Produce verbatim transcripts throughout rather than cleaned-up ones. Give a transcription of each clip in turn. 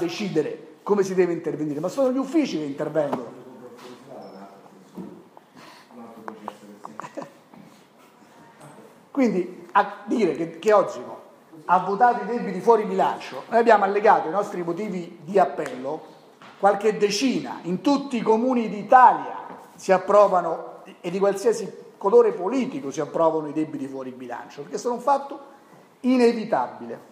decidere come si deve intervenire, ma sono gli uffici che intervengono. Quindi a dire che, che oggi no, ha votato i debiti fuori bilancio, noi abbiamo allegato ai nostri motivi di appello qualche decina, in tutti i comuni d'Italia si approvano, e di qualsiasi colore politico si approvano i debiti fuori bilancio, perché sono un fatto inevitabile.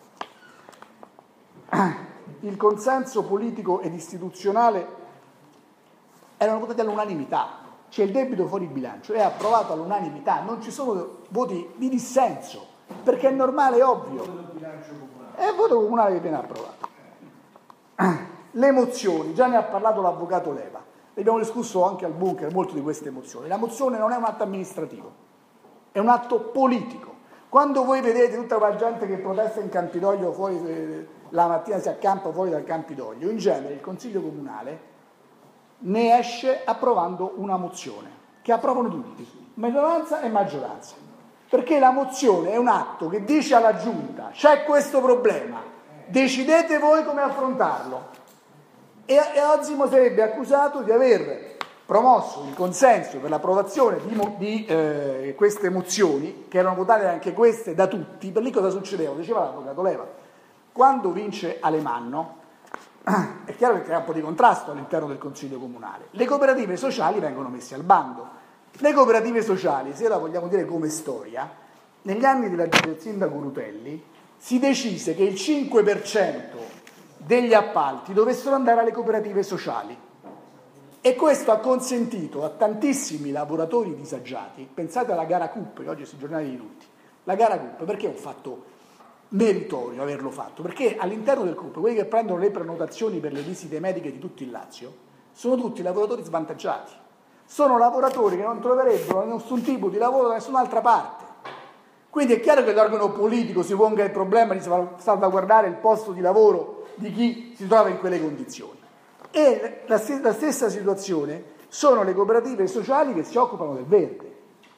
Il consenso politico ed istituzionale erano votati all'unanimità, cioè il debito fuori bilancio è approvato all'unanimità, non ci sono voti di dissenso, perché è normale, è ovvio, è il voto comunale che viene approvato. Le mozioni, già ne ha parlato l'avvocato Leva, abbiamo discusso anche al bunker molte di queste mozioni. La mozione non è un atto amministrativo, è un atto politico. Quando voi vedete tutta quella gente che protesta in Campidoglio fuori, eh, la mattina si accampa fuori dal Campidoglio, in genere il Consiglio Comunale ne esce approvando una mozione che approvano tutti, minoranza e maggioranza, perché la mozione è un atto che dice alla Giunta: c'è questo problema, decidete voi come affrontarlo. E, e Osimo sarebbe accusato di aver promosso il consenso per l'approvazione di, di eh, queste mozioni, che erano votate anche queste da tutti. Per lì cosa succedeva? Diceva l'avvocato Leva: quando vince Alemanno è chiaro che crea un po' di contrasto all'interno del Consiglio Comunale, le cooperative sociali vengono messe al bando. Le cooperative sociali, se la vogliamo dire come storia, negli anni della, del sindaco Rutelli si decise che il cinque per cento degli appalti dovessero andare alle cooperative sociali, e questo ha consentito a tantissimi lavoratori disagiati, pensate alla gara C U P, che oggi sono giornali di tutti, la gara C U P perché è un fatto meritorio averlo fatto, perché all'interno del C U P quelli che prendono le prenotazioni per le visite mediche di tutto il Lazio sono tutti lavoratori svantaggiati, sono lavoratori che non troverebbero nessun tipo di lavoro da nessun'altra parte. Quindi è chiaro che l'organo politico si ponga il problema di salvaguardare il posto di lavoro di chi si trova in quelle condizioni. E la, st- la stessa situazione sono le cooperative sociali che si occupano del verde.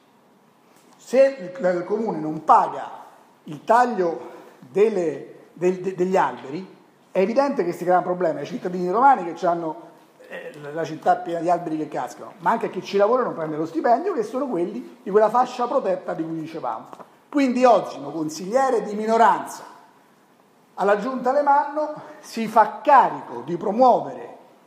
Se il, il comune non paga il taglio delle, del, de, degli alberi, è evidente che si crea un problema ai cittadini romani che hanno eh, la città piena di alberi che cascano, ma anche a chi ci lavora non prende lo stipendio, che sono quelli di quella fascia protetta di cui dicevamo. Quindi oggi un consigliere di minoranza alla Giunta Alemanno si fa carico di promuovere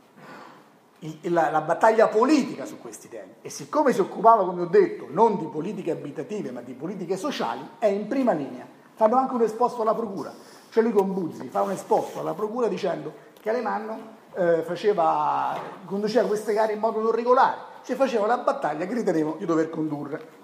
il, la, la battaglia politica su questi temi, e siccome si occupava, come ho detto, non di politiche abitative ma di politiche sociali, è in prima linea. Fanno anche un esposto alla procura, cioè lui con Buzzi fa un esposto alla procura dicendo che Alemanno eh, faceva, conduceva queste gare in modo non regolare, cioè faceva la battaglia che ritenevo di dover condurre.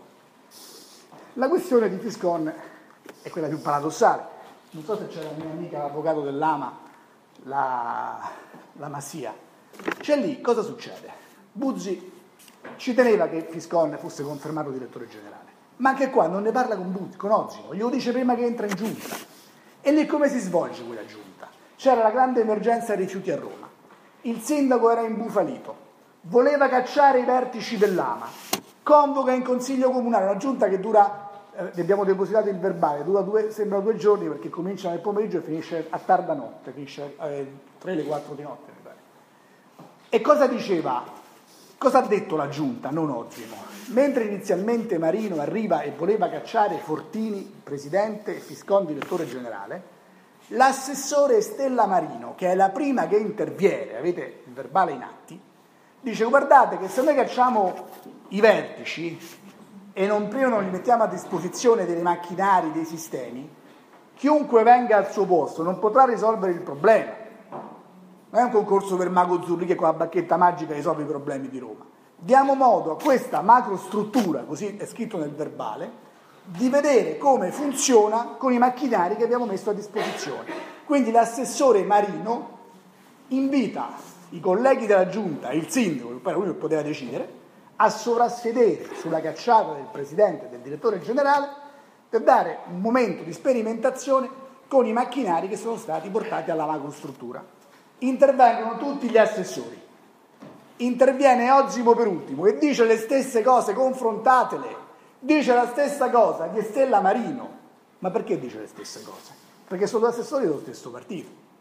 La questione di Fiscon è quella più paradossale. Non so se c'è la mia amica, l'avvocato dell'Ama, la, la Massia. C'è lì, cosa succede? Buzzi ci teneva che Fiscon fosse confermato direttore generale, ma anche qua non ne parla con Buzzi, con Osimo, glielo dice prima che entra in giunta. E lì come si svolge quella giunta? C'era la grande emergenza rifiuti a Roma, il sindaco era imbufalito, voleva cacciare i vertici dell'Ama, convoca in consiglio comunale una giunta che dura, eh, abbiamo depositato il verbale, dura due, sembra due giorni perché comincia nel pomeriggio e finisce a tarda notte, finisce alle tre, alle quattro di notte. Mi pare. E cosa diceva? Cosa ha detto la giunta, non Osimo? Mentre inizialmente Marino arriva e voleva cacciare Fortini, presidente, e Fiscon, direttore generale, l'assessore Stella Marino, che è la prima che interviene, avete il verbale in atti, dice: guardate che se noi cacciamo i vertici e non prima non li mettiamo a disposizione dei macchinari, dei sistemi, chiunque venga al suo posto non potrà risolvere il problema. Non è un concorso per Mago Zurli che con la bacchetta magica risolve i problemi di Roma. Diamo modo a questa macrostruttura, così è scritto nel verbale, di vedere come funziona con i macchinari che abbiamo messo a disposizione. Quindi l'assessore Marino invita i colleghi della giunta, il sindaco, che poi era lui che poteva decidere, a sovrassedere sulla cacciata del presidente e del direttore generale per dare un momento di sperimentazione con i macchinari che sono stati portati alla macrostruttura. Intervengono tutti gli assessori, interviene Osimo per ultimo e dice le stesse cose, confrontatele, dice la stessa cosa di Stella Marino. Ma perché dice le stesse cose? Perché sono due assessori dello stesso partito.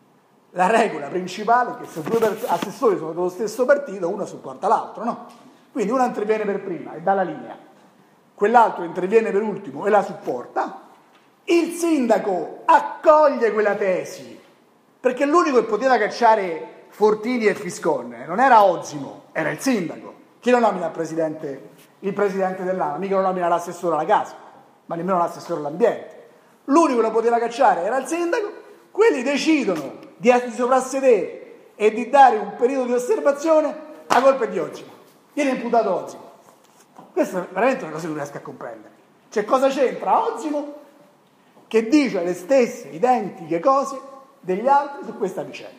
la regola principale è che se due assessori sono dello stesso partito, uno supporta l'altro, no? Quindi uno interviene per prima e dà la linea, quell'altro interviene per ultimo e la supporta, il sindaco accoglie quella tesi, perché l'unico che poteva cacciare Fortini e Fiscone non era Ozzimo, era il sindaco. Chi lo nomina il presidente, il presidente dell'A N A? Mica lo nomina l'assessore alla casa, ma nemmeno l'assessore all'ambiente. L'unico che lo poteva cacciare era il sindaco, quelli decidono di soprassedere e di dare un periodo di osservazione a colpa di Ozzimo. Viene imputato Ozzimo. Questa è veramente una cosa che non riesco a comprendere. Cioè, cosa c'entra Ozzimo che dice le stesse identiche cose degli altri su questa vicenda?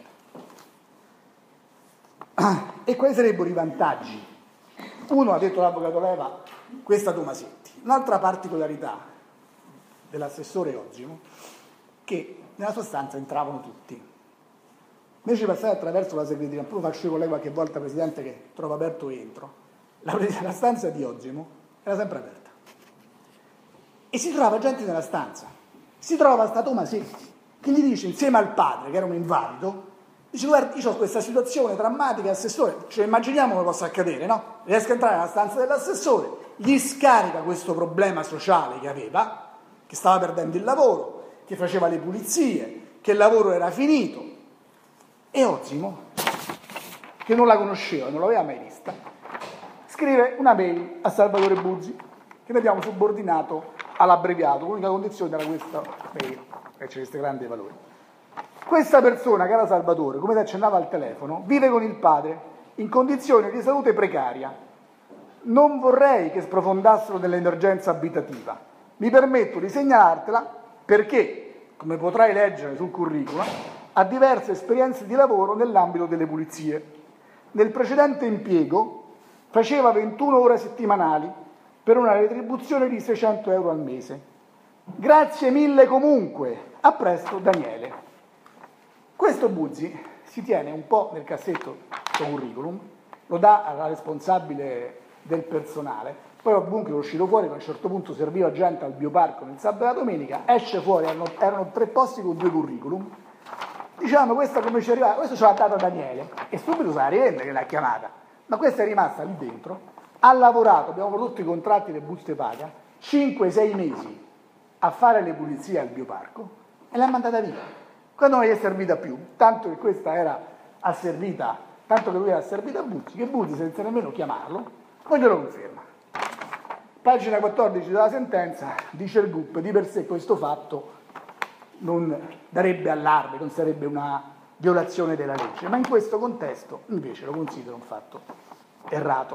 E quali sarebbero i vantaggi? Uno, ha detto l'avvocato Leva, questa Tomasetti. Un'altra particolarità dell'assessore Ozzimo, che nella sostanza entravano tutti. Invece di passare attraverso la segreteria, poi faccio io con lei qualche volta, Presidente, che trovo aperto e entro, la, la stanza di Ozzimo era sempre aperta. E si trova gente nella stanza. Si trova sta Tomasetti, che gli dice, insieme al padre, che era un invalido, dice, guarda, io ho questa situazione drammatica, assessore, cioè immaginiamo come possa accadere, no? Riesco a entrare nella stanza dell'assessore, gli scarica questo problema sociale che aveva, che stava perdendo il lavoro, che faceva le pulizie, che il lavoro era finito. E Ozzimo, che non la conosceva, non l'aveva mai vista, scrive una mail a Salvatore Buzzi, che noi abbiamo subordinato all'abbreviato, l'unica condizione era questa mail, che c'è questo grande valore. Questa persona, che era Salvatore, come ti accennava al telefono, vive con il padre in condizioni di salute precaria. Non vorrei che sprofondassero nell'emergenza abitativa. Mi permetto di segnalartela perché, come potrai leggere sul curriculum, ha diverse esperienze di lavoro nell'ambito delle pulizie. Nel precedente impiego faceva ventuno ore settimanali per una retribuzione di seicento euro al mese. Grazie mille comunque. A presto, Daniele. Questo Buzzi si tiene un po' nel cassetto il suo curriculum, lo dà alla responsabile del personale, poi comunque è uscito fuori che a un certo punto serviva gente al bioparco nel sabato e la domenica, esce fuori, erano, erano tre posti con due curriculum, diciamo questa come ci è arrivata, questo ce l'ha data Daniele e subito se la rivende che l'ha chiamata, ma questa è rimasta lì dentro, ha lavorato, abbiamo prodotto i contratti, le buste paga, cinque sei mesi a fare le pulizie al bioparco e l'ha mandata via. Quando non gli è servita più, tanto che questa era asservita, tanto che lui era asservita a Buzzi, che Buzzi senza nemmeno chiamarlo, poi glielo conferma. Pagina quattordici della sentenza, dice il G U P, di per sé questo fatto non darebbe allarme, non sarebbe una violazione della legge, ma in questo contesto invece lo considero un fatto errato.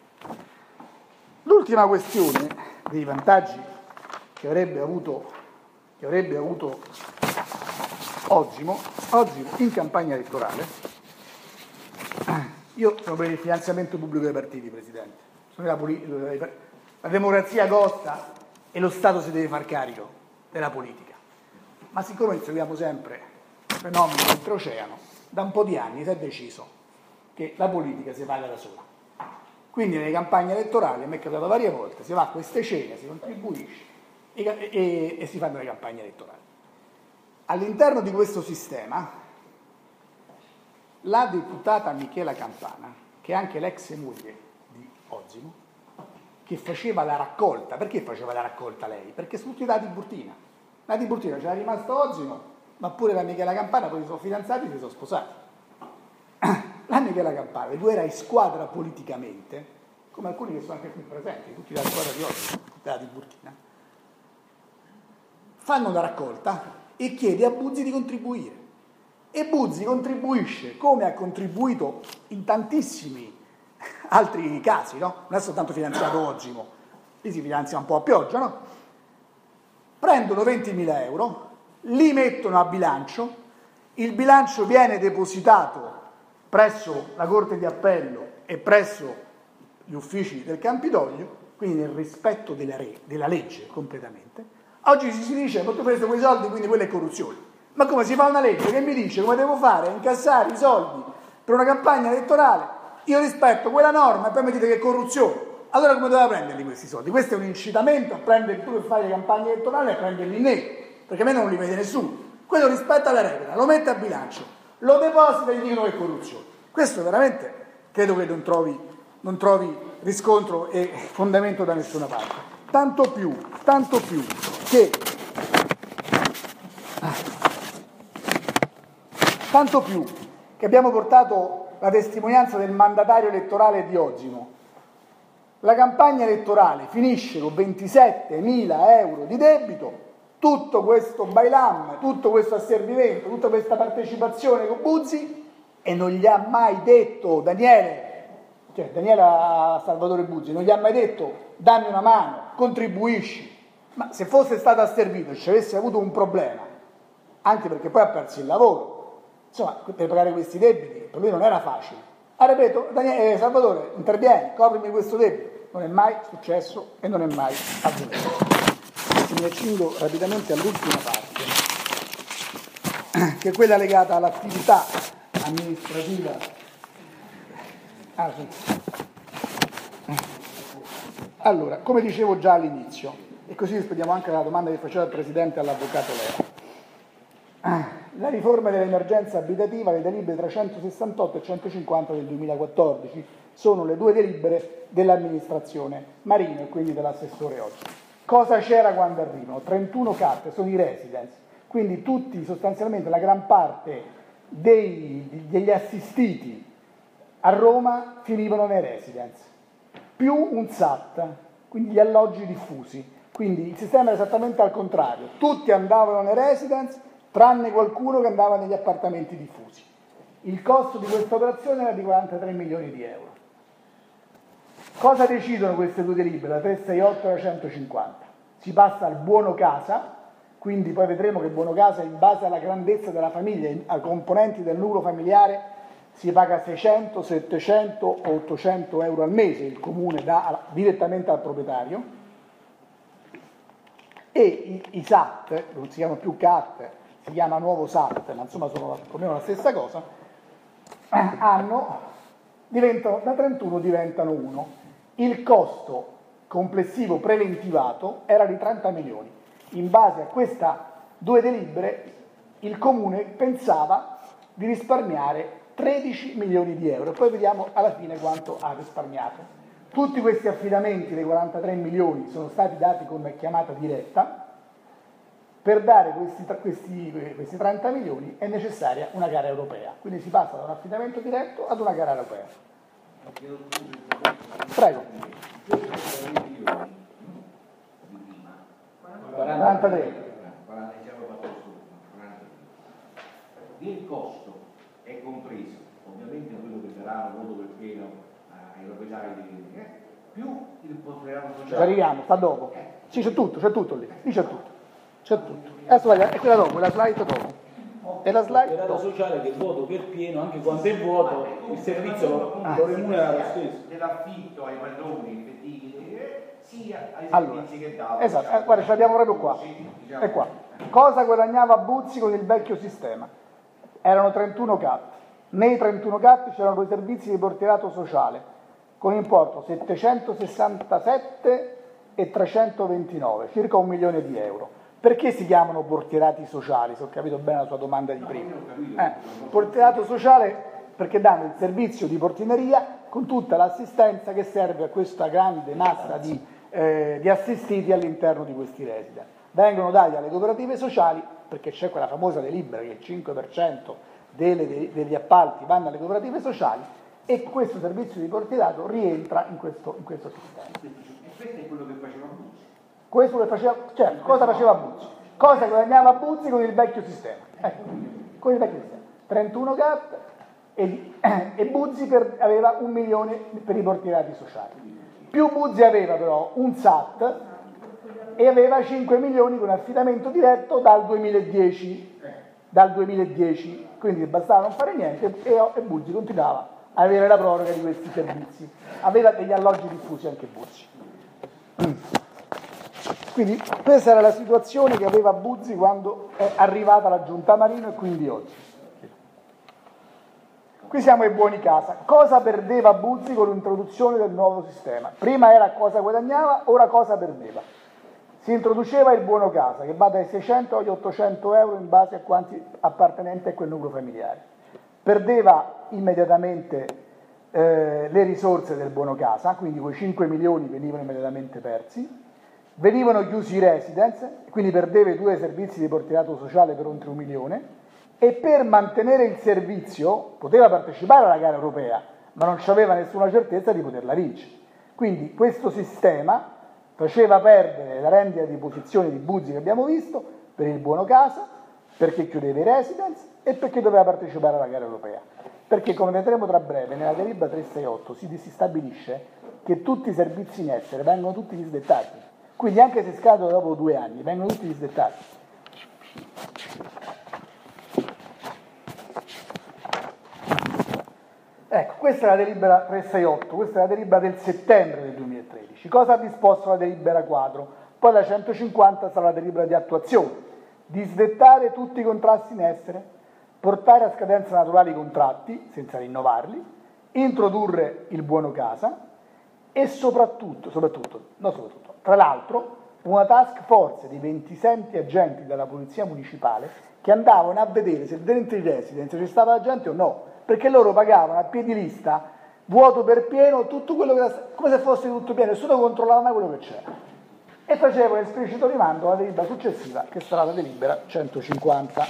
L'ultima questione dei vantaggi che avrebbe avuto, che avrebbe avuto Ozzimo, Ozzimo in campagna elettorale, io sono per il finanziamento pubblico dei partiti, Presidente, sono la, politica, la democrazia costa e lo Stato si deve far carico della politica, ma siccome seguiamo sempre fenomeni oltreoceano, da un po' di anni si è deciso che la politica si paga da sola, quindi nelle campagne elettorali, a me è capitato varie volte, si va a queste cene, si contribuisce e, e, e si fanno le campagne elettorali. All'interno di questo sistema, la deputata Michela Campana, che è anche l'ex moglie di Ozzimo, che faceva la raccolta, perché faceva la raccolta lei? Perché sono tutti dati Burtina. Dati Burtina, c'era rimasto Ozzimo, ma pure la Michela Campana, poi si sono fidanzati e si sono sposati. La Michela Campana, le due era in squadra politicamente, come alcuni che sono anche qui presenti, tutti dalla squadra di Ozzimo, dati Burtina, fanno la raccolta e chiede a Buzzi di contribuire. E Buzzi contribuisce come ha contribuito in tantissimi altri casi, no? Non è soltanto finanziato Ozzimo, lì si finanzia un po' a pioggia, no? Prendono ventimila euro, li mettono a bilancio, il bilancio viene depositato presso la Corte di Appello e presso gli uffici del Campidoglio, quindi nel rispetto della, re, della legge completamente. Oggi si dice, ma tu hai preso quei soldi, quindi quella è corruzione. Ma come si fa una legge che mi dice come devo fare, incassare i soldi per una campagna elettorale? Io rispetto quella norma e poi mi dite che è corruzione. Allora come doveva prenderli questi soldi? Questo è un incitamento a prendere tu che fai le campagne elettorali e prenderli in nero, perché a me non li vede nessuno. Quello rispetta la regola, lo mette a bilancio. lo deposita e gli dicono che è corruzione. Questo veramente credo che non trovi, non trovi riscontro e fondamento da nessuna parte. Tanto più, tanto più che tanto più che abbiamo portato la testimonianza del mandatario elettorale di Osimo. La campagna elettorale finisce con ventisettemila euro di debito, tutto questo bailam, tutto questo asservimento, tutta questa partecipazione con Buzzi, e non gli ha mai detto Daniele, cioè Daniele a Salvatore Buzzi, non gli ha mai detto dammi una mano, contribuisci. Ma se fosse stato asservito e ci avesse avuto un problema, anche perché poi ha perso il lavoro, insomma, per pagare questi debiti, per lui non era facile. Ha ripetuto, Daniele, eh, Salvatore, intervieni, coprimi questo debito. Non è mai successo e non è mai avvenuto. Mi accingo rapidamente all'ultima parte, che è quella legata all'attività amministrativa. Ah, sì. Allora, come dicevo già all'inizio, e così rispondiamo anche alla domanda che faceva il Presidente all'Avvocato Lera, la riforma dell'emergenza abitativa, le delibere trecentosessantotto e centocinquanta del duemilaquattordici, sono le due delibere dell'amministrazione Marino e quindi dell'assessore oggi. Cosa c'era quando arrivano? trentuno carte, sono i residence, quindi tutti, sostanzialmente la gran parte dei, degli assistiti a Roma finivano nei residence, più un S A T, quindi gli alloggi diffusi, quindi il sistema era esattamente al contrario, tutti andavano nei residence, tranne qualcuno che andava negli appartamenti diffusi. Il costo di questa operazione era di quarantatré milioni di euro. Cosa decidono queste due delibere, la trecentosessantotto e la centocinquanta? Si passa al buono casa, quindi poi vedremo che il buono casa, in base alla grandezza della famiglia, ai componenti del nucleo familiare, si paga seicento, settecento o ottocento euro al mese, il comune dà direttamente al proprietario, e i, i S A T, non si chiamano più C A T, si chiama nuovo S A T, ma insomma sono più o meno la stessa cosa, hanno, diventano, da trentuno diventano uno. Il costo complessivo preventivato era di trenta milioni. In base a queste due delibere il comune pensava di risparmiare tredici milioni di euro, e poi vediamo alla fine quanto ha risparmiato. Tutti questi affidamenti dei quarantatré milioni sono stati dati con chiamata diretta. Per dare questi, questi, questi trenta milioni è necessaria una gara europea, quindi si passa da un affidamento diretto ad una gara europea. Prego. quarantatré. Il costo è compreso, ovviamente quello che sarà un voto per pieno ai proprietari di eh, più il porterato sociale. Ci arriviamo, sta dopo. Sì, c'è tutto, c'è tutto lì, lì c'è tutto. C'è tutto. Adesso è quella dopo, la slide dopo. E la slide dopo. Sociale che voto per pieno, anche quando è vuoto, il servizio lo, ah. lo remunera lo stesso. Dell'affitto ai padroni effettivi, sia ai allora, servizi che dà. Esatto, eh, guarda, ce l'abbiamo proprio qua. Sì, diciamo. È qua. Cosa guadagnava Buzzi con il vecchio sistema? Erano trentuno C A T. Nei trentuno C A T c'erano due servizi di portierato sociale, con importo settecentosessantasette e trecentoventinove, circa un milione di euro. Perché si chiamano portierati sociali? Se ho capito bene la sua domanda di prima. Eh, portierato sociale perché danno il servizio di portineria con tutta l'assistenza che serve a questa grande massa di, eh, di assistiti all'interno di questi resident. Vengono dati alle cooperative sociali perché c'è quella famosa delibera che il cinque per cento delle, degli appalti vanno alle cooperative sociali, e questo servizio di portierato rientra in questo, in questo sistema. E questo è quello che faceva Buzzi. Questo che faceva, certo, cosa faceva Buzzi? Cosa guadagnava Buzzi con il vecchio sistema? Ecco, con il vecchio sistema. trentuno C A T e, e Buzzi per, aveva un milione per i portierati sociali. Più Buzzi aveva però un S A T e aveva cinque milioni con affidamento diretto dal duemiladieci. Dal duemiladieci, quindi bastava non fare niente e, e Buzzi continuava a avere la proroga di questi servizi. Aveva degli alloggi diffusi anche Buzzi. Mm. Quindi questa era la situazione che aveva Buzzi quando è arrivata la giunta Marino e quindi oggi. Qui siamo ai buoni casa. Cosa perdeva Buzzi con l'introduzione del nuovo sistema? Prima era cosa guadagnava, ora cosa perdeva. Si introduceva il buono casa che va dai seicento agli ottocento euro in base a quanti appartenenti a quel nucleo familiare. perdeva immediatamente eh, le risorse del buono casa, quindi quei cinque milioni venivano immediatamente persi, venivano chiusi i residence, quindi perdeva i due servizi di portinato sociale per oltre un milione, e per mantenere il servizio poteva partecipare alla gara europea, ma non aveva nessuna certezza di poterla vincere. Quindi questo sistema faceva perdere la rendita di posizione di Buzzi che abbiamo visto per il buono casa, perché chiudeva i residence e perché doveva partecipare alla gara europea. Perché, come vedremo tra breve, nella delibera trecentosessantotto si, si stabilisce che tutti i servizi in essere vengono tutti disdettati. Quindi anche se scadono dopo due anni, vengono tutti disdettati. Ecco, questa è la delibera trecentosessantotto, questa è la delibera del settembre del duemilatredici. Cosa ha disposto la delibera quadro? Poi la centocinquanta sarà la delibera di attuazione. Disdettare tutti i contratti in essere, portare a scadenza naturale i contratti, senza rinnovarli, introdurre il buono casa e soprattutto, soprattutto, no soprattutto, tra l'altro, una task force di ventisette agenti della polizia municipale che andavano a vedere se dentro i residence ci stava la gente o no, perché loro pagavano a piedi lista, vuoto per pieno, tutto quello che era, come se fosse tutto pieno, nessuno controllava mai quello che c'era. E facevano esplicito rimando alla delibera successiva, che sarà la delibera centocinquanta.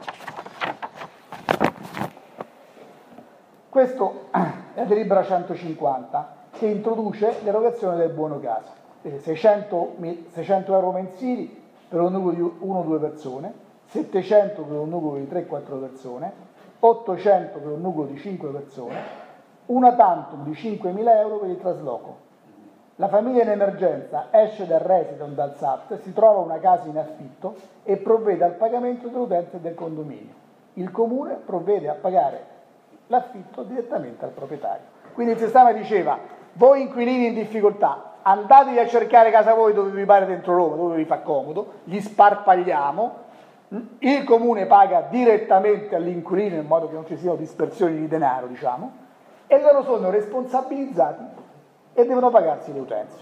Questo è la delibera centocinquanta, che introduce l'erogazione del buono casa. seicento euro mensili per un nucleo di uno o due persone, settecento per un nucleo di tre quattro persone, ottocento per un nucleo di cinque persone, una tantum di cinquemila euro per il trasloco. La famiglia in emergenza esce dal resident, dal S A T, si trova una casa in affitto e provvede al pagamento dell'utenza del condominio. Il comune provvede a pagare l'affitto direttamente al proprietario. Quindi il sistema diceva: voi inquilini in difficoltà, andatevi a cercare casa voi dove vi pare dentro Roma, dove vi fa comodo, gli sparpagliamo, il comune paga direttamente all'inquilino in modo che non ci siano dispersioni di denaro, diciamo, e loro sono responsabilizzati e devono pagarsi le utenze.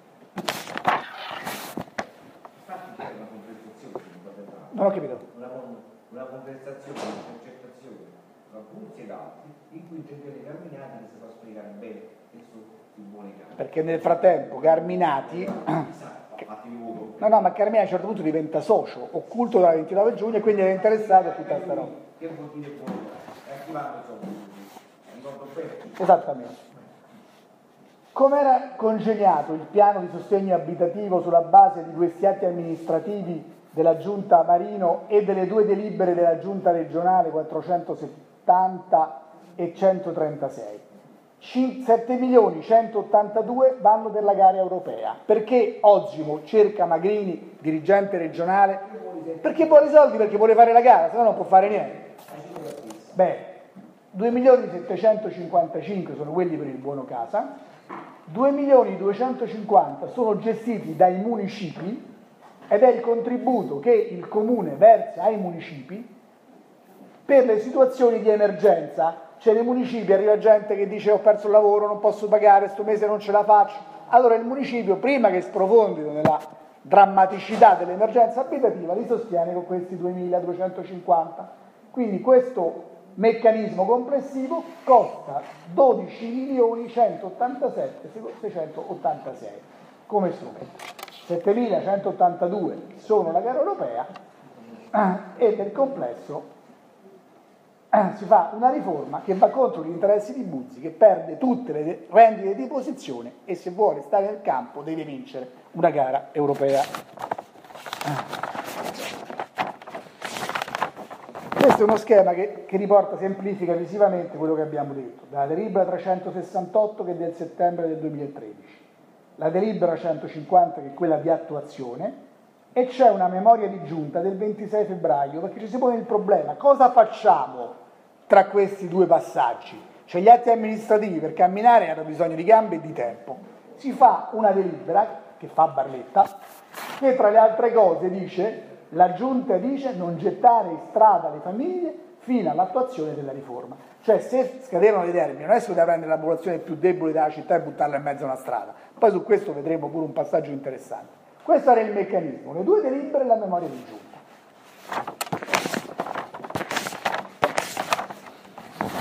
Non ho capito. Una, una conversazione, una concertazione tra Buzzi ed altri in cui Giuliano Carminati si fa spiegare bene questo il buone case. Perché nel frattempo Carminati no no ma Carminati a un certo punto diventa socio occulto dalla ventinove giugno e quindi è interessato a tutta questa roba. Che vuol dire buone case? È attivato soldi. Ricordo bene. Esattamente. Come era congegnato il piano di sostegno abitativo sulla base di questi atti amministrativi della Giunta Marino e delle due delibere della Giunta regionale quattrocentosettanta e centotrentasei? sette milioni centottantadue vanno per la gara europea. Perché Osimo cerca Magrini, dirigente regionale? Perché vuole i soldi, perché vuole fare la gara, se no non può fare niente. Beh, due milioni settecentocinquantacinque sono quelli per il buono casa, due milioni duecentocinquanta sono gestiti dai municipi ed è il contributo che il comune versa ai municipi per le situazioni di emergenza. Cioè nei municipi arriva gente che dice ho perso il lavoro, non posso pagare, sto mese non ce la faccio. Allora il municipio, prima che sprofondino nella drammaticità dell'emergenza abitativa, li sostiene con questi duemiladuecentocinquanta. Quindi questo meccanismo complessivo costa dodici milioni centottantasette seicentottantasei come strumento. settemilacentottantadue sono la gara europea e nel complesso si fa una riforma che va contro gli interessi di Buzzi, che perde tutte le rendite di posizione e se vuole stare nel campo deve vincere una gara europea. Questo è uno schema che, che riporta, semplifica visivamente quello che abbiamo detto, dalla delibera trecentosessantotto che è del settembre del duemilatredici, la delibera centocinquanta che è quella di attuazione, e c'è una memoria di giunta del ventisei febbraio, perché ci si pone il problema: cosa facciamo tra questi due passaggi? Cioè gli atti amministrativi per camminare hanno bisogno di gambe e di tempo. Si fa una delibera, che fa Barletta, che tra le altre cose dice, la giunta dice non gettare in strada le famiglie fino all'attuazione della riforma. Cioè se scadevano i termini, non è che si poteva prendere la popolazione più debole della città e buttarla in mezzo a una strada. Poi su questo vedremo pure un passaggio interessante. Questo era il meccanismo, le due delibere e la memoria di giunta.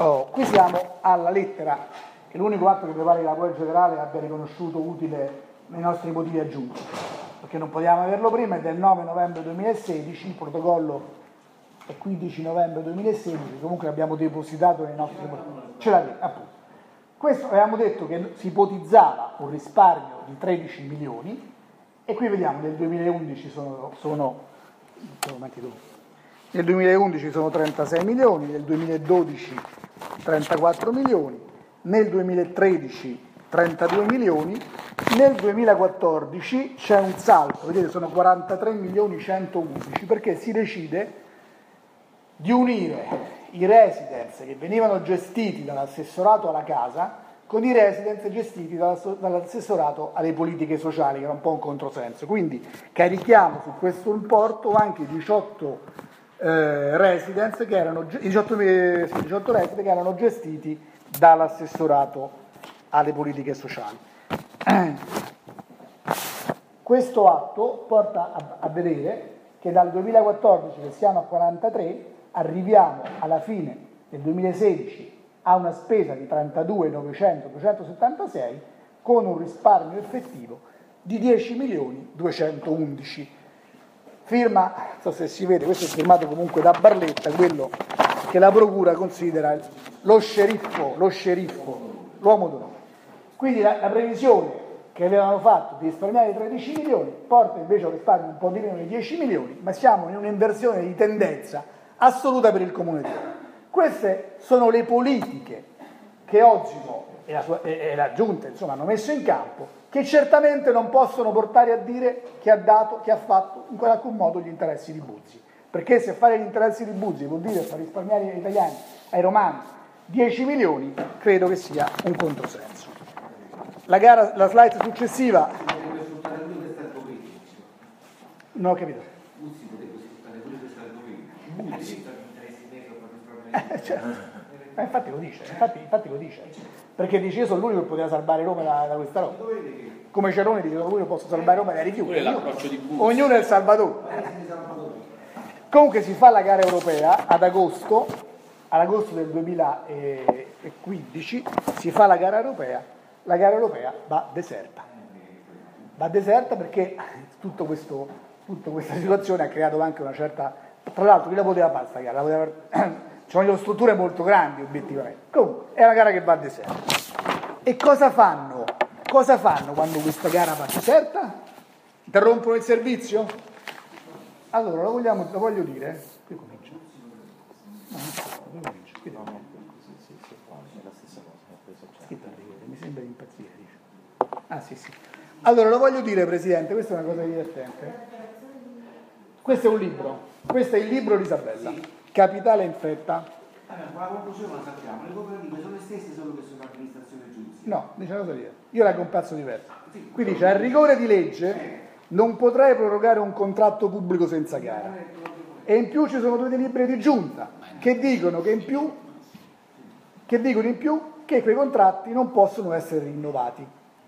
Oh, qui siamo alla lettera, che è l'unico atto che mi pare che la Procura Generale abbia riconosciuto utile nei nostri motivi aggiunti, perché non potevamo averlo prima, è del nove novembre duemilasedici, il protocollo è quindici novembre duemilasedici, comunque l'abbiamo depositato nei nostri motivi. Ce l'avete, appunto. Questo avevamo detto che si ipotizzava un risparmio di tredici milioni, e qui vediamo nel duemilaundici sono, sono nel duemilaundici sono trentasei milioni, nel duemiladodici trentaquattro milioni, nel duemilatredici trentadue milioni, nel duemilaquattordici c'è un salto, vedete sono quarantatré milioni centoundici, perché si decide di unire i residence che venivano gestiti dall'assessorato alla casa con i residence gestiti dall'assessorato alle politiche sociali, che era un po' un controsenso. Quindi carichiamo su questo importo anche diciotto eh, residence che erano, diciotto, eh, diciotto residence che erano gestiti dall'assessorato alle politiche sociali. Questo atto porta a, a vedere che dal duemilaquattordici, che siamo a quarantatré, arriviamo alla fine del duemilasedici a una spesa di trentadue novecento duecentosettantasei con un risparmio effettivo di dieci milioni duecentoundici. Firma, non so se si vede, questo è firmato comunque da Barletta, quello che la procura considera lo sceriffo, lo sceriffo, l'uomo d'onore. Quindi la, la previsione che avevano fatto di risparmiare tredici milioni porta invece a un risparmio un po' di meno di dieci milioni, ma siamo in un'inversione di tendenza assoluta per il Comune di Roma. Queste sono le politiche che Osimo e la, sua, e, e la Giunta insomma, hanno messo in campo, che certamente non possono portare a dire che ha dato, che ha fatto in qualche modo gli interessi di Buzzi, perché se fare gli interessi di Buzzi vuol dire far risparmiare agli italiani, ai romani, dieci milioni, credo che sia un controsenso. La, gara, la slide successiva... Non ho capito. Eh, certo. Ma infatti lo dice, infatti, infatti lo dice, perché dice io sono l'unico che poteva salvare Roma da, da questa roba. Come Cerone dice sono l'unico che posso salvare Roma dai rifiuti. Ognuno è il salvatore. Comunque si fa la gara europea ad agosto, ad agosto del duemilaquindici si fa la gara europea, la gara europea va deserta. Va deserta perché tutto questo, tutta questa situazione ha creato anche una certa... Tra l'altro chi la poteva fare sta gara? La poteva... Ci vogliono strutture molto grandi obiettivamente. Comunque è una gara che va deserta. E cosa fanno? Cosa fanno quando questa gara va deserta? Interrompono il servizio? Allora, lo, vogliamo, lo voglio dire? Qui comincia. No, non comincia. Qui no, no, sì, sì, sì, è la stessa cosa. Sì, mi sembra di impazzire, dice. Ah, sì, sì. Allora, lo voglio dire, Presidente, questa è una cosa divertente. Questo è un libro. Questo è il libro di Isabella. Sì. Capitale infetta. Allora, ma la conclusione la sappiamo, le cooperative sono le stesse solo che sono l'amministrazione giudiziaria. No, dice una cosa diversa. Io leggo un pezzo diverso. Sì, qui dice, a rigore di legge non potrei prorogare un contratto pubblico senza gara. E in più ci sono due delibere di giunta che dicono che in più che dicono in più che quei contratti non possono essere rinnovati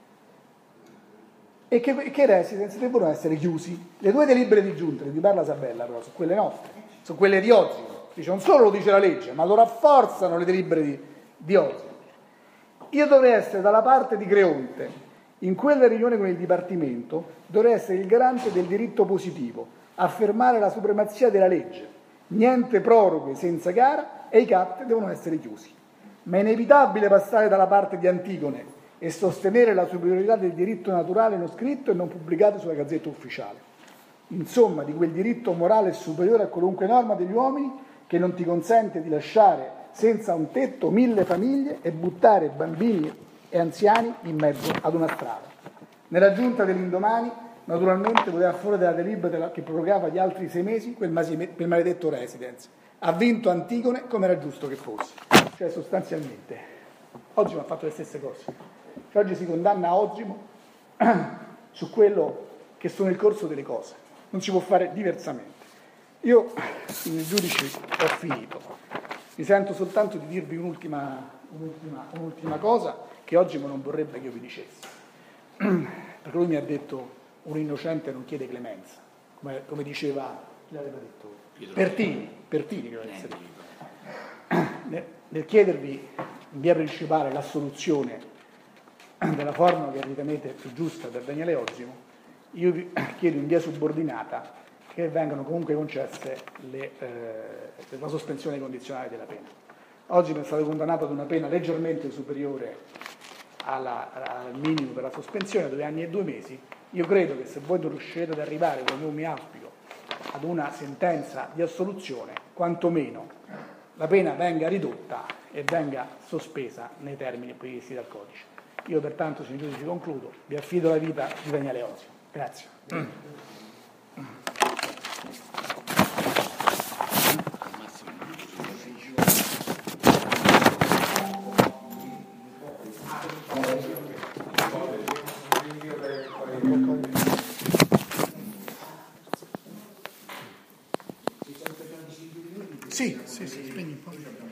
e che, che i residence devono essere chiusi. Le due delibere di giunta, di cui parla Isabella, però, sono quelle nostre, sono quelle di oggi. Dice, non solo lo dice la legge, ma lo rafforzano le delibere di, di oggi. Io dovrei essere dalla parte di Creonte. In quella riunione con il Dipartimento dovrei essere il garante del diritto positivo, affermare la supremazia della legge. Niente proroghe senza gara e i C A T devono essere chiusi. Ma è inevitabile passare dalla parte di Antigone e sostenere la superiorità del diritto naturale non scritto e non pubblicato sulla Gazzetta Ufficiale. Insomma, di quel diritto morale superiore a qualunque norma degli uomini che non ti consente di lasciare senza un tetto mille famiglie e buttare bambini e anziani in mezzo ad una strada. Nella giunta dell'indomani, naturalmente, voleva fuori della delibera che prorogava di altri sei mesi quel, quel maledetto residence. Ha vinto Antigone come era giusto che fosse. Cioè, sostanzialmente, oggi mi ha fatto le stesse cose. Cioè, oggi si condanna Osimo su quello che sono il corso delle cose. Non si può fare diversamente. Io, signori giudici, ho finito. Mi sento soltanto di dirvi un'ultima, un'ultima, un'ultima cosa che oggi non vorrebbe che io vi dicessi. Perché lui mi ha detto un innocente non chiede clemenza, come, come diceva, chi l'aveva detto? Pertini, Pertini che l'aveva detto. nel, nel chiedervi in via principale l'assoluzione della forma che ritenete più giusta per Daniele Osimo, io vi chiedo in via subordinata che vengano comunque concesse le, eh, la sospensione condizionale della pena. Oggi mi è stato condannato ad una pena leggermente superiore alla, al minimo per la sospensione, due anni e due mesi. Io credo che se voi non riuscirete ad arrivare, come io mi auspico, ad una sentenza di assoluzione, quantomeno la pena venga ridotta e venga sospesa nei termini previsti dal codice. Io pertanto, signor giudice, concludo, vi affido la vita di Daniele Osimo. Grazie. Mm. Sì, sì, sì, spegni un po'.